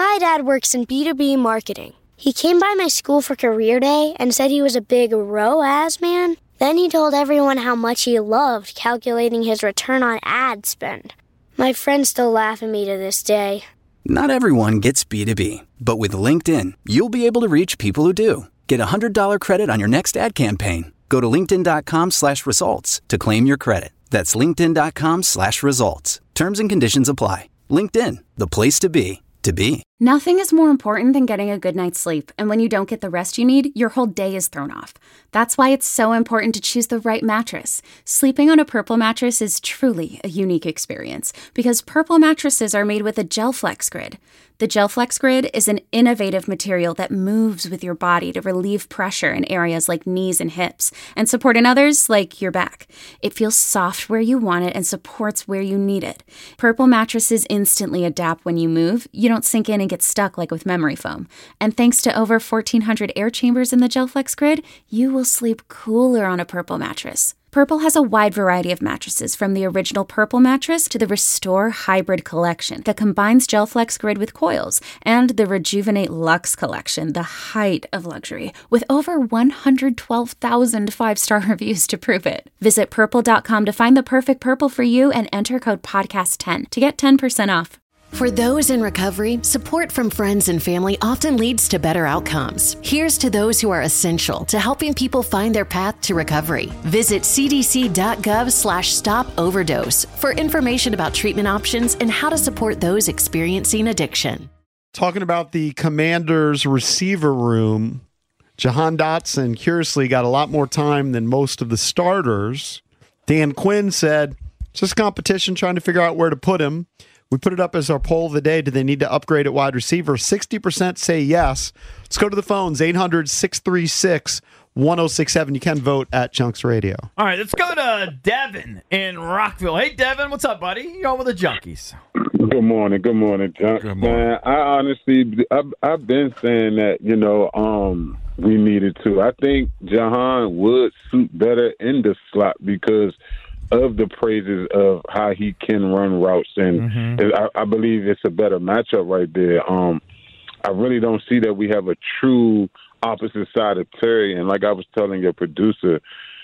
My dad works in B2B marketing. He came by my school for career day and said he was a big ROAS man. Then he told everyone how much he loved calculating his return on ad spend. My friends still laugh at me to this day. Not everyone gets B2B, but with LinkedIn, you'll be able to reach people who do. Get a $100 credit on your next ad campaign. Go to linkedin.com/results to claim your credit. That's linkedin.com/results. Terms and conditions apply. LinkedIn, the place to be, to be. Nothing is more important than getting a good night's sleep, and when you don't get the rest you need, your whole day is thrown off. That's why it's so important to choose the right mattress. Sleeping on a Purple mattress is truly a unique experience, because Purple mattresses are made with a GelFlex Grid. The GelFlex Grid is an innovative material that moves with your body to relieve pressure in areas like knees and hips, and support in others like your back. It feels soft where you want it and supports where you need it. Purple mattresses instantly adapt when you move. You don't sink in and get stuck like with memory foam. And thanks to over 1,400 air chambers in the GelFlex Grid, you will sleep cooler on a Purple mattress. Purple has a wide variety of mattresses, from the original Purple mattress to the Restore Hybrid collection that combines GelFlex Grid with coils, and the Rejuvenate Luxe collection, the height of luxury, with over 112,000 five-star reviews to prove it. Visit purple.com to find the perfect Purple for you and enter code podcast10 to get 10% off. For those in recovery, support from friends and family often leads to better outcomes. Here's to those who are essential to helping people find their path to recovery. Visit cdc.gov/stop-overdose for information about treatment options and how to support those experiencing addiction. Talking about the Commanders receiver room, Jahan Dotson curiously got a lot more time than most of the starters. Dan Quinn said, it's just competition, trying to figure out where to put him. We put it up as our poll of the day. Do they need to upgrade at wide receiver? 60% say yes. Let's go to the phones, 800-636-1067. You can vote at Junks Radio. All right, let's go to Devin in Rockville. Hey, Devin, what's up, buddy? You're on with the Junkies. Good morning, Junks. Good morning. Man, I honestly, I've been saying that, we needed to. I think Jahan would suit better in the slot because of the praises of how he can run routes, and I believe it's a better matchup right there. I really don't see that we have a true opposite side of Terry, and like I was telling your producer,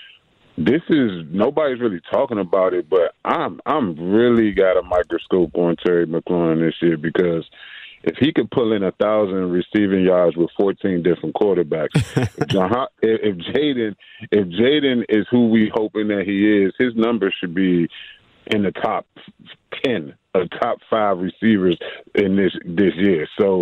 nobody's really talking about it, but I'm really got a microscope on Terry McLaurin this year, because if he could pull in 1,000 receiving yards with 14 different quarterbacks, if Jaden is who we hoping that he is, his numbers should be in the top 10 or top 5 receivers in this year. So,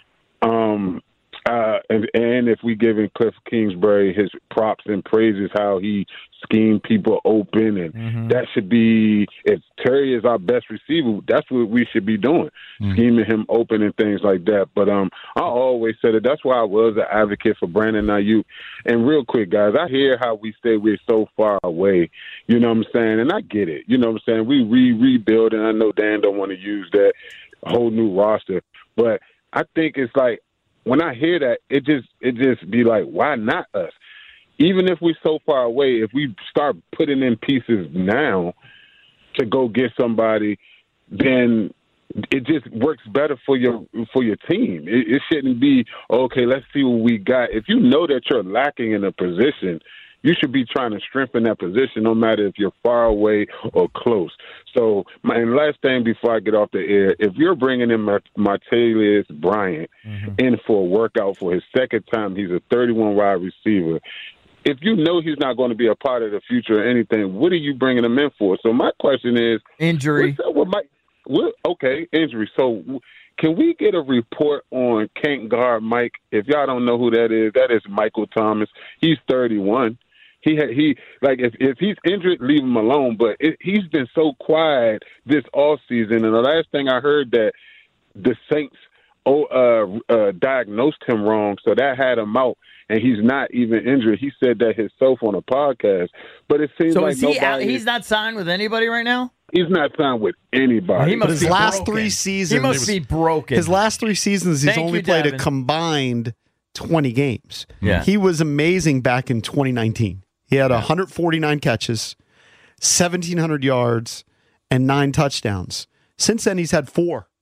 and if we giving Cliff Kingsbury his props and praises, how he schemed people open, and that should be, if Terry is our best receiver, that's what we should be doing, scheming him open and things like that. But I always said it. That's why I was an advocate for Brandon Ayuk. And real quick, guys, I hear how we say we're so far away. You know what I'm saying? And I get it. You know what I'm saying? We rebuild, and I know Dan don't want to use that whole new roster, but I think it's like, when I hear that, it just be like, why not us? Even if we're so far away, if we start putting in pieces now to go get somebody, then it just works better for your team. It shouldn't be, okay, let's see what we got. If you know that you're lacking in a position, you should be trying to strengthen that position, no matter if you're far away or close. So, and last thing before I get off the air, if you're bringing in Martavis Bryant in for a workout for his second time, he's a 31 wide receiver. If you know he's not going to be a part of the future or anything, what are you bringing him in for? So my question is, injury. Okay, injury. So can we get a report on Can't Guard Mike? If y'all don't know who that is Michael Thomas. He's 31. If he's injured, leave him alone. But he's been so quiet this offseason. And the last thing I heard, that the Saints diagnosed him wrong, so that had him out, and he's not even injured. He said that himself on a podcast. But it seems like he's not signed with anybody right now? He's not signed with anybody. But his last 3 seasons, he must be broken. His last 3 seasons, he's only played a combined 20 games. Yeah. He was amazing back in 2019. He had 149 catches, 1,700 yards, and 9 touchdowns. Since then, he's had 4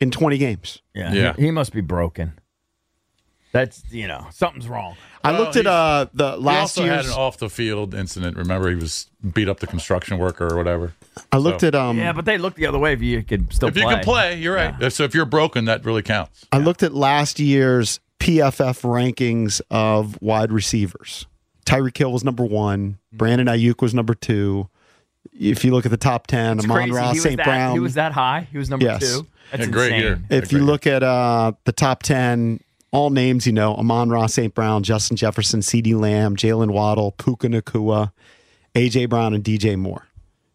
in 20 games. Yeah. He must be broken. That's, something's wrong. I looked at the last year. He also year's. had an off-the-field incident. Remember, he was beat up the construction worker or whatever. I looked at. Yeah, but they look the other way if you can still play. If you can play, you're right. Yeah. So if you're broken, that really counts. I looked at last year's PFF rankings of wide receivers. Tyreek Hill was number 1. Brandon Ayuk was number 2. If you look at the top 10, Amon-Ra St. Brown. He was that high? He was number 2? That's a great year. If you look at the top 10, all names you know, Amon-Ra St. Brown, Justin Jefferson, CeeDee Lamb, Jalen Waddle, Puka Nacua, A.J. Brown, and DJ Moore.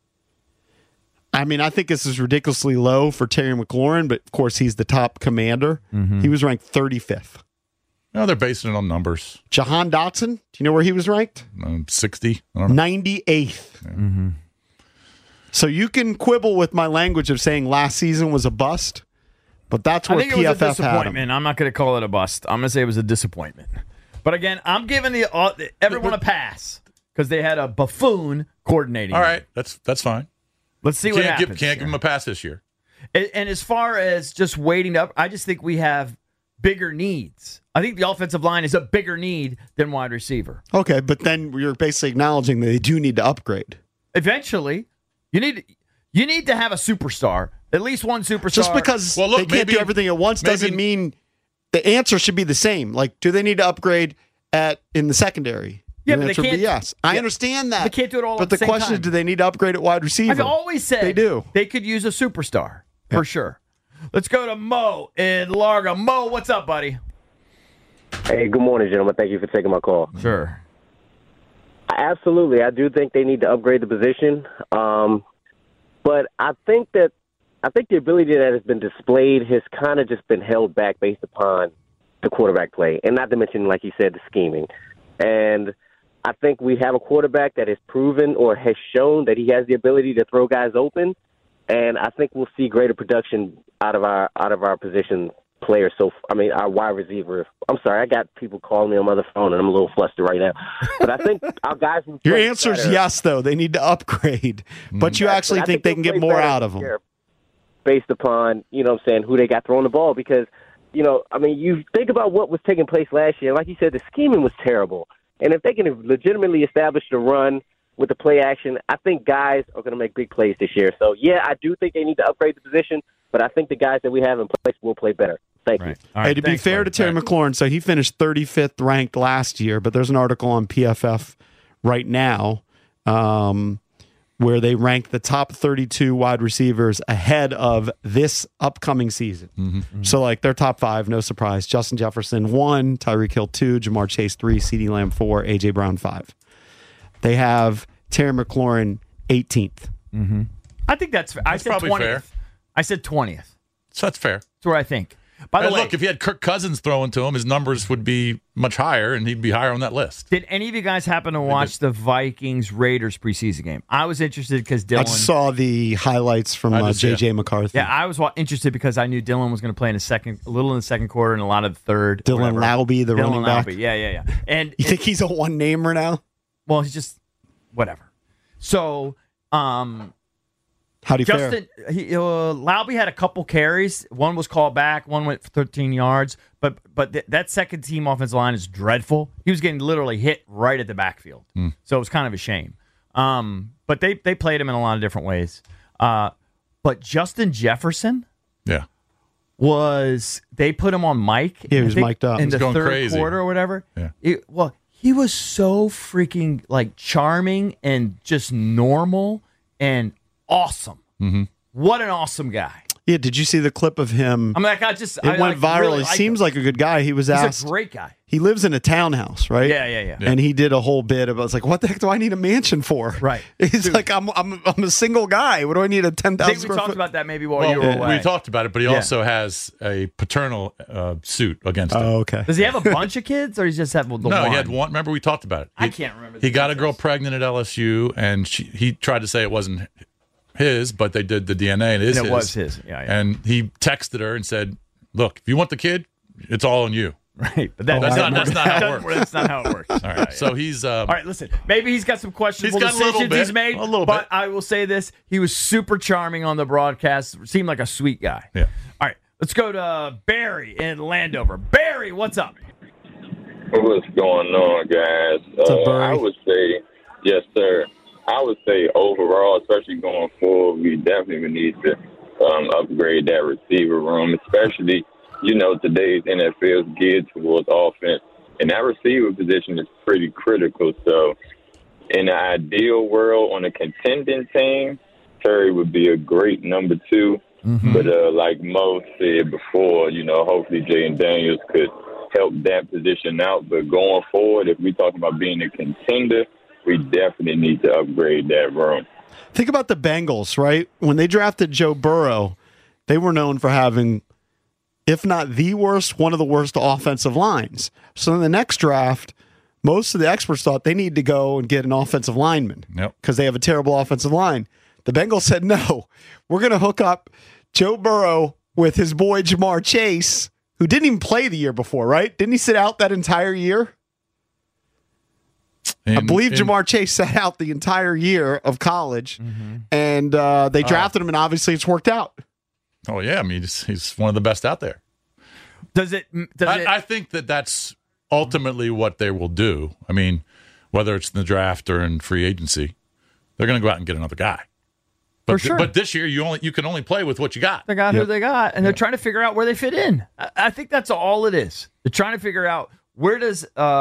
I mean, I think this is ridiculously low for Terry McLaurin, but of course he's the top commander. Mm-hmm. He was ranked 35th. No, they're basing it on numbers. Jahan Dotson, do you know where he was ranked? 60. I don't know. 98th. Yeah. Mm-hmm. So you can quibble with my language of saying last season was a bust, but that's where PFF had him. I think it was a disappointment. I'm not going to call it a bust. I'm going to say it was a disappointment. But again, I'm giving everyone a pass because they had a buffoon coordinating. All right, that's fine. Let's see what happens. Can't give him a pass this year. And as far as just waiting up, I just think we have bigger needs. I think the offensive line is a bigger need than wide receiver. Okay, but then you're basically acknowledging that they do need to upgrade. Eventually, you need to have a superstar, at least one superstar. Just because they can't do everything at once doesn't mean the answer should be the same. Like, do they need to upgrade in the secondary? Yeah, the but answer they can't. Would be yes, I understand that. They can't do it all. But at the the same question time. is, do they need to upgrade at wide receiver? I've always said they do. They could use a superstar for sure. Let's go to Mo in Largo. Mo, what's up, buddy? Hey, good morning, gentlemen. Thank you for taking my call. Sure. Absolutely. I do think they need to upgrade the position. But I think the ability that has been displayed has kind of just been held back based upon the quarterback play, and not to mention, like you said, the scheming. And I think we have a quarterback that has proven or has shown that he has the ability to throw guys open, and I think we'll see greater production out of our position players. So, I mean, our wide receiver. I'm sorry, I got people calling me on my other phone, and I'm a little flustered right now. But I think our guys. Your answer is yes, though. They need to upgrade, but you actually think they can get more out of them based upon who they got throwing the ball. Because you think about what was taking place last year. Like you said, the scheming was terrible. And if they can legitimately establish the run with the play action, I think guys are going to make big plays this year. So, yeah, I do think they need to upgrade the position, but I think the guys that we have in place will play better. Thank you. All right, to be fair to Terry McLaurin, so he finished 35th ranked last year, but there's an article on PFF right now where they rank the top 32 wide receivers ahead of this upcoming season. Mm-hmm. So, their top 5, no surprise. Justin Jefferson, 1, Tyreek Hill, 2, Jamar Chase, 3, CeeDee Lamb, 4, A.J. Brown, 5. They have Terry McLaurin 18th. Mm-hmm. I think that's fair. I said probably 20th. Fair. I said 20th. So that's fair. That's what I think. By the way, look, if you had Kirk Cousins throwing to him, his numbers would be much higher, and he'd be higher on that list. Did any of you guys happen to watch the Vikings-Raiders preseason game? I was interested because Dylan. I just saw the highlights from J.J. McCarthy. Yeah, I was interested because I knew Dylan was going to play a little in the second quarter and a lot of the third. Dylan Laube, the running back. Yeah. And you think he's a one-namer now? Well, he's just whatever. So, how do you Justin, Laube had a couple carries. One was called back. One went for 13 yards. But that second team offensive line is dreadful. He was getting literally hit right at the backfield. So it was kind of a shame. But they played him in a lot of different ways. But Justin Jefferson, they put him on Mike. Yeah, he was mic'd up in the going third crazy. quarter or whatever. Yeah. He was so freaking charming and just normal and awesome. Mm-hmm. What an awesome guy. Yeah, did you see the clip of him? I mean, it went viral. Really he seems like a good guy. He's a great guy. He lives in a townhouse, right? Yeah. And he did a whole bit about, what the heck do I need a mansion for? Right. He's like, I'm a single guy. What do I need a 10,000 I think we talked about that maybe while you were away. We talked about it, but he also has a paternal suit against him. Oh, okay. Does he have a bunch of kids, or does he just have the one? No, he had one. Remember, we talked about it. I can't remember. He got a girl pregnant at LSU, and he tried to say it wasn't his, but they did the DNA, and it was his. Yeah. And he texted her and said, "Look, if you want the kid, it's all on you." Right, but that's not how it works. That's not how it works. All right, so he's all right. Listen, maybe he's got some questionable decisions he's made, a little but bit. I will say this: he was super charming on the broadcast. Seemed like a sweet guy. Yeah. All right, Let's go to Barry in Landover. Barry, what's up? What's going on, guys? What's up, Barry? I would say, yes, sir. I would say overall, especially going forward, we definitely need to upgrade that receiver room, especially, today's NFL is geared towards offense. And that receiver position is pretty critical. So in an ideal world on a contending team, Terry would be a great number 2. Mm-hmm. But like Mo said before, hopefully Jaden Daniels could help that position out. But going forward, if we're talking about being a contender, we definitely need to upgrade that room. Think about the Bengals, right? When they drafted Joe Burrow, they were known for having, if not the worst, one of the worst offensive lines. So in the next draft, most of the experts thought they need to go and get an offensive lineman because they have a terrible offensive line. The Bengals said, no, we're going to hook up Joe Burrow with his boy Jamar Chase, who didn't even play the year before, right? Didn't he sit out that entire year? I believe Jamar Chase sat out the entire year of college, and they drafted him, and obviously it's worked out. Oh, yeah. I mean, he's one of the best out there. I think that's ultimately what they will do. I mean, whether it's in the draft or in free agency, they're going to go out and get another guy. But, for sure. But this year, you can only play with what you got. They got who they got, and they're trying to figure out where they fit in. I think that's all it is. They're trying to figure out where does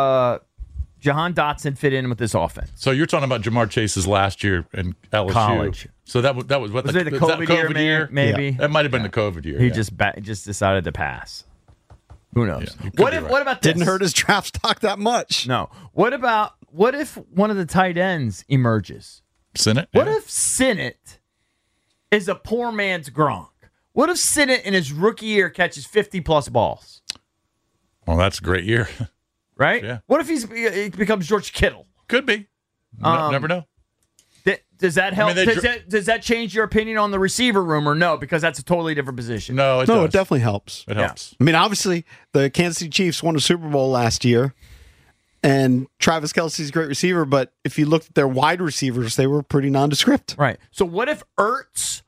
Jahan Dotson fit in with this offense. So you're talking about Jamar Chase's last year in LSU. College. So that was what? Was it the COVID year? Maybe. Yeah. That might have been the COVID year. He just decided to pass. Who knows? Yeah, what about this? Didn't hurt his draft stock that much. No. What if one of the tight ends emerges? Sinnott? What if Sinnott is a poor man's Gronk? What if Sinnott in his rookie year catches 50-plus balls? Well, that's a great year. Right? Yeah. What if he becomes George Kittle? Could be. Never know. Does that help? Does that change your opinion on the receiver room or no? Because that's a totally different position. No, it definitely helps. It helps. I mean, obviously, the Kansas City Chiefs won a Super Bowl last year, and Travis Kelce's a great receiver, but if you looked at their wide receivers, they were pretty nondescript. Right. So what if Ertz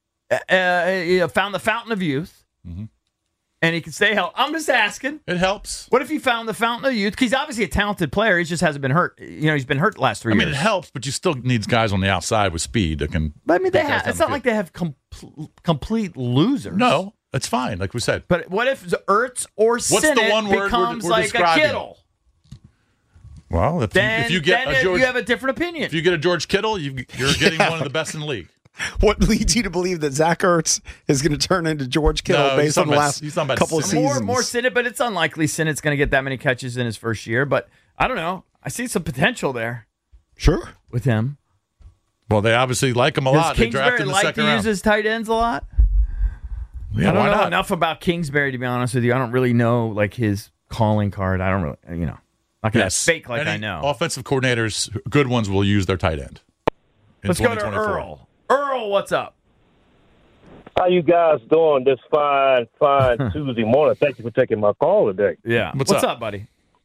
found the fountain of youth, and he can stay healthy? I'm just asking. It helps. What if he found the fountain of youth? He's obviously a talented player. He just hasn't been hurt. He's been hurt the last 3 years. I mean, it helps, but you still need guys on the outside with speed that can. But I mean, it's not like they have complete losers. No, that's fine. Like we said. But what if Ertz or Sinnott becomes we're like a Kittle? Well, if you get a George, you have a different opinion. If you get a George Kittle, you're getting one of the best in the league. What leads you to believe that Zach Ertz is going to turn into George Kittle based on the last couple of seasons? More Sinnott, but it's unlikely Sinnott's going to get that many catches in his first year. But I don't know. I see some potential there. Sure. With him. Well, they obviously like him a lot. They drafted in the second round. Use his tight ends a lot? Yeah, I don't know not? enough about Kingsbury, to be honest with you. I don't really know like his calling card. I don't really, not going to fake like I know. Offensive coordinators, good ones, will use their tight end. Let's go to Earl. Earl, what's up? How you guys doing this fine Tuesday morning? Thank you for taking my call today. Yeah. What's up, buddy?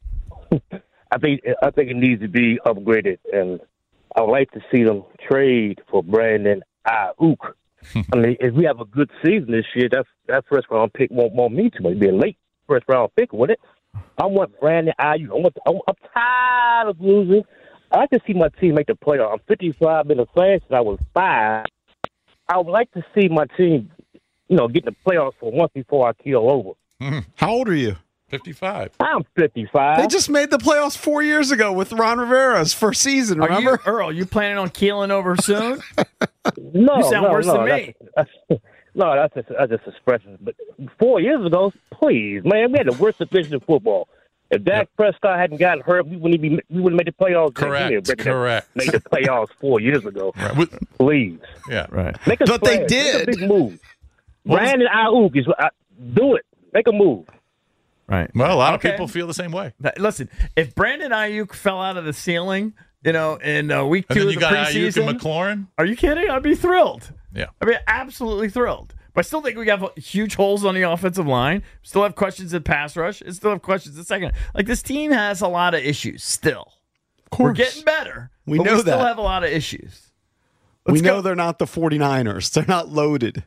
I think it needs to be upgraded, and I would like to see them trade for Brandon Ayuk. I mean, if we have a good season this year, that first round pick won't mean too much. It'd be a late first round pick, wouldn't it? I want Brandon Ayuk. I'm tired of losing. I like to see my team make the playoff. I'm 55, been a fan since I was 5. I would like to see my team, get the playoffs for once before I keel over. How old are you? 55. I'm 55. They just made the playoffs 4 years ago with Ron Rivera's first season, remember? Earl, you planning on keeling over soon? No, you sound worse than me. That's just expression. But 4 years ago, please, man, we had the worst division in football. If Dak Prescott hadn't gotten hurt, we wouldn't have made the playoffs. Correct. Made the playoffs 4 years ago. Right. Please. Yeah. Right. But they did. Make a big move. Brandon Ayuk is do it. Make a move. Right. Well, a lot of people feel the same way. Listen, if Brandon Ayuk fell out of the ceiling, in week 2 and then of you the got preseason, Ayuk and McLaurin. Are you kidding? I'd be thrilled. Yeah. I'd be absolutely thrilled. But I still think we have huge holes on the offensive line. Still have questions at pass rush. And still have questions at second. Like, this team has a lot of issues still. Of course. We're getting better. We still have a lot of issues. We know they're not the 49ers. They're not loaded.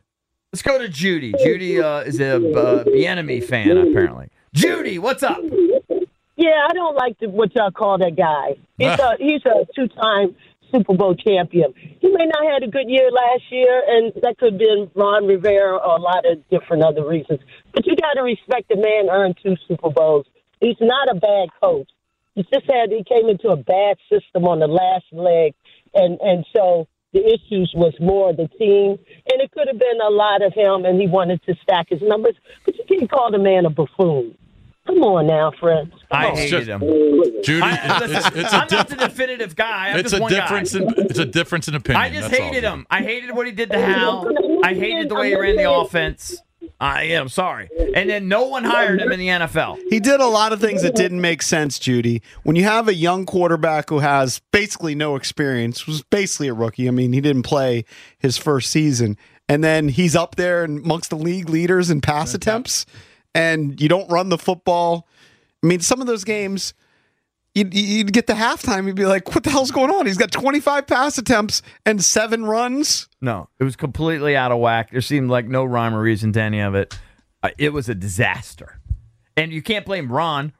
Let's go to Judy. Judy is a Bieniemy fan, apparently. Judy, what's up? Yeah, I don't like what y'all call that guy. He's a two-time Super Bowl champion. He may not have had a good year last year, and that could have been Ron Rivera or a lot of different other reasons. But you got to respect the man earned 2 Super Bowls. He's not a bad coach. He came into a bad system on the last leg, and so the issues was more the team, and it could have been a lot of him, and he wanted to stack his numbers. But you can't call the man a buffoon. Come on now, friends. I hated him. Judy, I'm not the definitive guy. It's a difference in opinion. I just hated him. I hated what he did to Hal. I hated the way he ran the offense. I'm sorry. And then no one hired him in the NFL. He did a lot of things that didn't make sense, Judy. When you have a young quarterback who has basically no experience, was basically a rookie. I mean, he didn't play his first season. And then he's up there amongst the league leaders in pass attempts. And you don't run the football. I mean, some of those games, you'd get to halftime, you'd be like, what the hell's going on? He's got 25 pass attempts and 7 runs. No, it was completely out of whack. There seemed like no rhyme or reason to any of it. It was a disaster. And you can't blame Ron.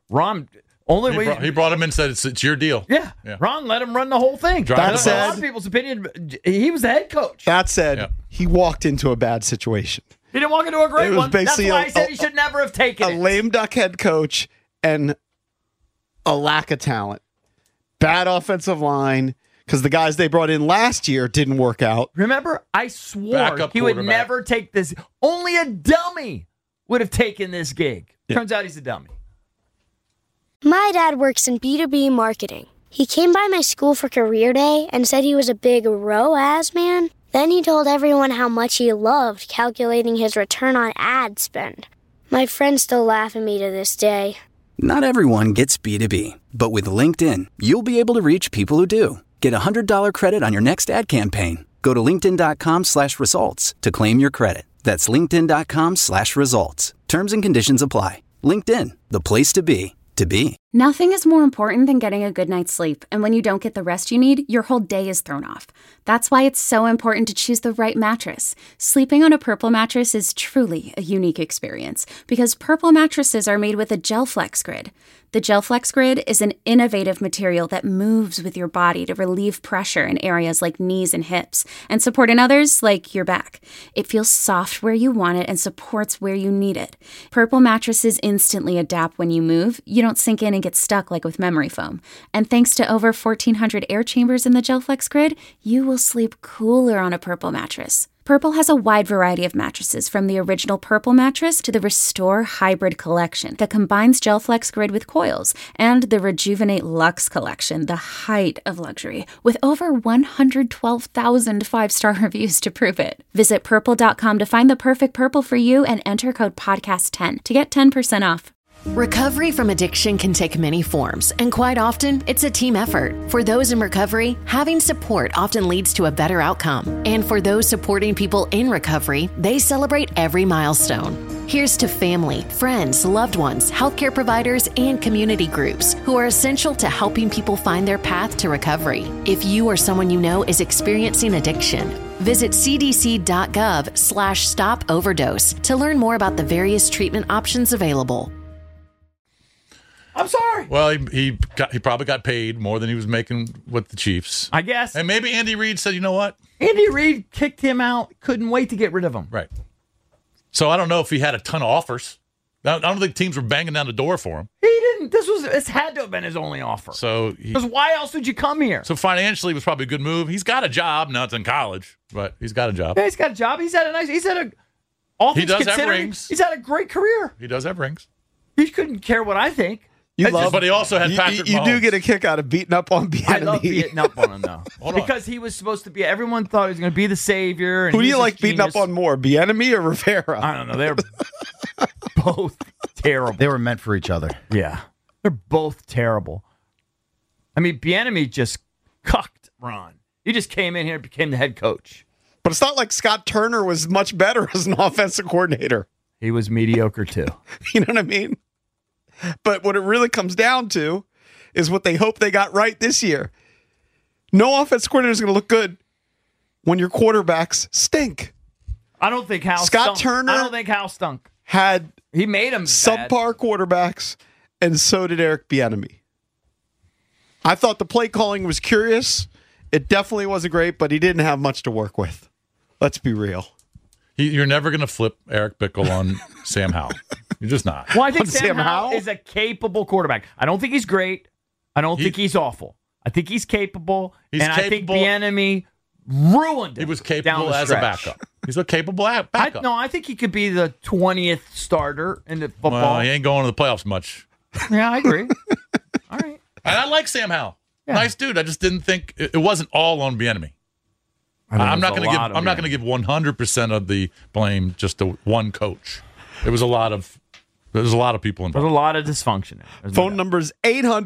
He brought him in and said, it's your deal. Yeah. Ron let him run the whole thing. That said, a lot of people's opinion, he was the head coach. That said, he walked into a bad situation. He didn't walk into a great one. That's why I said he should never have taken it. A lame duck head coach and a lack of talent. Bad offensive line because the guys they brought in last year didn't work out. Remember, I swore he would never take this. Only a dummy would have taken this gig. Turns out he's a dummy. My dad works in B2B marketing. He came by my school for career day and said he was a big ROAS man. Then he told everyone how much he loved calculating his return on ad spend. My friends still laugh at me to this day. Not everyone gets B2B, but with LinkedIn, you'll be able to reach people who do. Get a $100 credit on your next ad campaign. Go to linkedin.com/results to claim your credit. That's linkedin.com/results. Terms and conditions apply. LinkedIn, the place to be, to be. Nothing is more important than getting a good night's sleep, and when you don't get the rest you need, your whole day is thrown off. That's why it's so important to choose the right mattress. Sleeping on a Purple mattress is truly a unique experience because Purple mattresses are made with a GelFlex Grid. The GelFlex Grid is an innovative material that moves with your body to relieve pressure in areas like knees and hips and support in others like your back. It feels soft where you want it and supports where you need it. Purple mattresses instantly adapt when you move. You don't sink in and get stuck like with memory foam. And thanks to over 1,400 air chambers in the GelFlex Grid, you will sleep cooler on a Purple mattress. Purple has a wide variety of mattresses, from the original Purple mattress to the Restore Hybrid collection that combines GelFlex Grid with coils, and the Rejuvenate Luxe collection, the height of luxury, with over 112,000 five-star reviews to prove it. Visit purple.com to find the perfect Purple for you and enter code podcast10 to get 10% off. Recovery from addiction can take many forms, and quite often, it's a team effort. For those in recovery, having support often leads to a better outcome. And for those supporting people in recovery, they celebrate every milestone. Here's to family, friends, loved ones, healthcare providers, and community groups who are essential to helping people find their path to recovery. If you or someone you know is experiencing addiction, visit cdc.gov/stop-overdose to learn more about the various treatment options available. I'm sorry. Well, he probably got paid more than he was making with the Chiefs, I guess. And maybe Andy Reid said, you know what? Andy Reid kicked him out. Couldn't wait to get rid of him. Right. So I don't know if he had a ton of offers. I don't think teams were banging down the door for him. He didn't. This had to have been his only offer. So because why else would you come here? So financially, it was probably a good move. He's got a job. Now it's in college, but he's got a job. Yeah, he's got a job. He does have rings. He's had a great career. He does have rings. He couldn't care what I think. But he also had Patrick Mahomes. You do get a kick out of beating up on Bieniemy. I love beating up on him, though. Because he was supposed to be, everyone thought he was going to be the savior. And who do you like beating up on more, Bieniemy or Rivera? I don't know. They're both terrible. They were meant for each other. Yeah. They're both terrible. I mean, Bieniemy just cucked Ron. He just came in here and became the head coach. But it's not like Scott Turner was much better as an offensive coordinator. He was mediocre, too. You know what I mean? But what it really comes down to is what they hope they got right this year. No offensive coordinator is going to look good when your quarterbacks stink. I don't think Hal Scott stunk. Turner I don't think Hal stunk. He made him subpar quarterbacks, and so did Eric Bieniemy. I thought the play calling was curious. It definitely wasn't great, but he didn't have much to work with. Let's be real. You're never going to flip Eric Bickle on Sam Howell. You're just not. Well, I think Sam Howell is a capable quarterback. I don't think he's great. I don't think he's awful. I think he's capable. I think Bieniemy ruined him. He was capable as a backup. He's a capable backup. I think he could be the 20th starter in the football. Well, he ain't going to the playoffs much. Yeah, I agree. All right. And I like Sam Howell. Yeah. Nice dude. I just didn't think it wasn't all on Bieniemy. I'm not going to give 100% of the blame just to one coach. There's a lot of people involved. There's a lot of dysfunction. Phone number is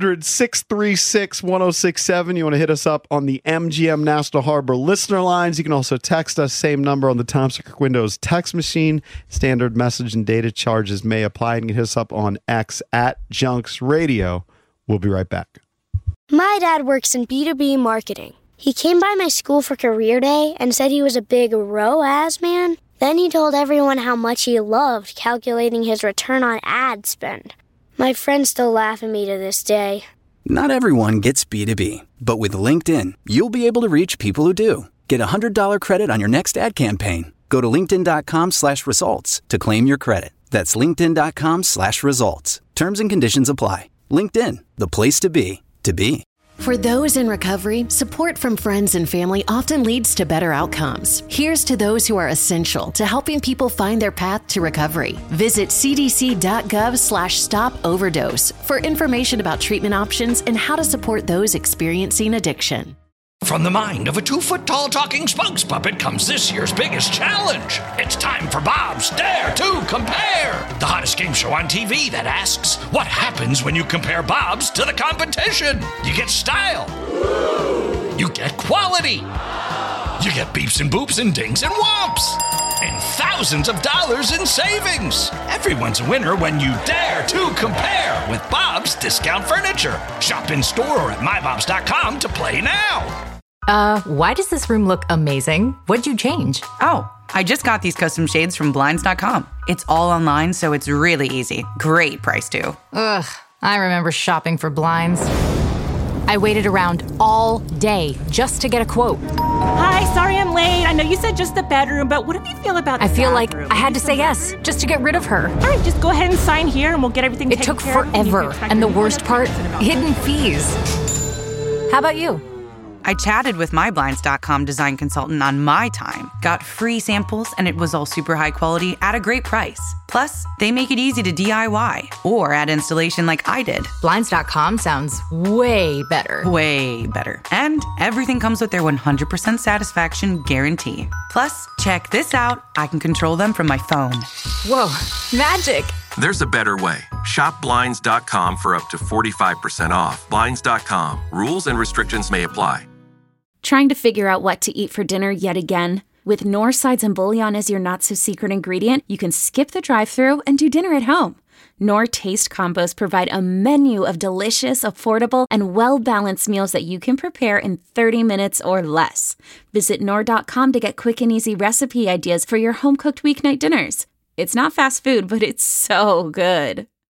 800-636-1067. You want to hit us up on the MGM National Harbor listener lines. You can also text us, same number on the Thomson Creek Windows text machine. Standard message and data charges may apply. And you can hit us up on X @Junks Radio. We'll be right back. My dad works in B2B marketing. He came by my school for career day and said he was a big ROAS man. Then he told everyone how much he loved calculating his return on ad spend. My friends still laugh at me to this day. Not everyone gets B2B, but with LinkedIn, you'll be able to reach people who do. Get a $100 credit on your next ad campaign. Go to linkedin.com/results to claim your credit. That's linkedin.com/results. Terms and conditions apply. LinkedIn, the place to be, to be. For those in recovery, support from friends and family often leads to better outcomes. Here's to those who are essential to helping people find their path to recovery. Visit cdc.gov/stop-overdose for information about treatment options and how to support those experiencing addiction. From the mind of a 2-foot-tall talking spokes puppet comes this year's biggest challenge. It's time for Bob's Dare to Compare, the hottest game show on TV that asks, what happens when you compare Bob's to the competition? You get style. You get quality. You get beeps and boops and dings and whomps. And thousands of dollars in savings. Everyone's a winner when you dare to compare with Bob's Discount Furniture. Shop in store or at mybobs.com to play now. Why does this room look amazing? What'd you change? Oh, I just got these custom shades from Blinds.com. It's all online, so it's really easy. Great price, too. Ugh, I remember shopping for blinds. I waited around all day just to get a quote. Hi, sorry I'm late. I know you said just the bedroom, but what do you feel about the I feel bathroom? like I had to say yes just to get rid of her. All right, just go ahead and sign here and we'll get everything taken care of. It took forever. And the worst part, hidden fees. How about you? I chatted with my Blinds.com design consultant on my time, got free samples, and it was all super high quality at a great price. Plus, they make it easy to DIY or add installation like I did. Blinds.com sounds way better. Way better. And everything comes with their 100% satisfaction guarantee. Plus, check this out. I can control them from my phone. Whoa, magic. There's a better way. Shop Blinds.com for up to 45% off. Blinds.com. Rules and restrictions may apply. Trying to figure out what to eat for dinner yet again? With Knorr sides and bouillon as your not-so-secret ingredient, you can skip the drive-thru and do dinner at home. Knorr Taste Combos provide a menu of delicious, affordable, and well-balanced meals that you can prepare in 30 minutes or less. Visit Knorr.com to get quick and easy recipe ideas for your home-cooked weeknight dinners. It's not fast food, but it's so good.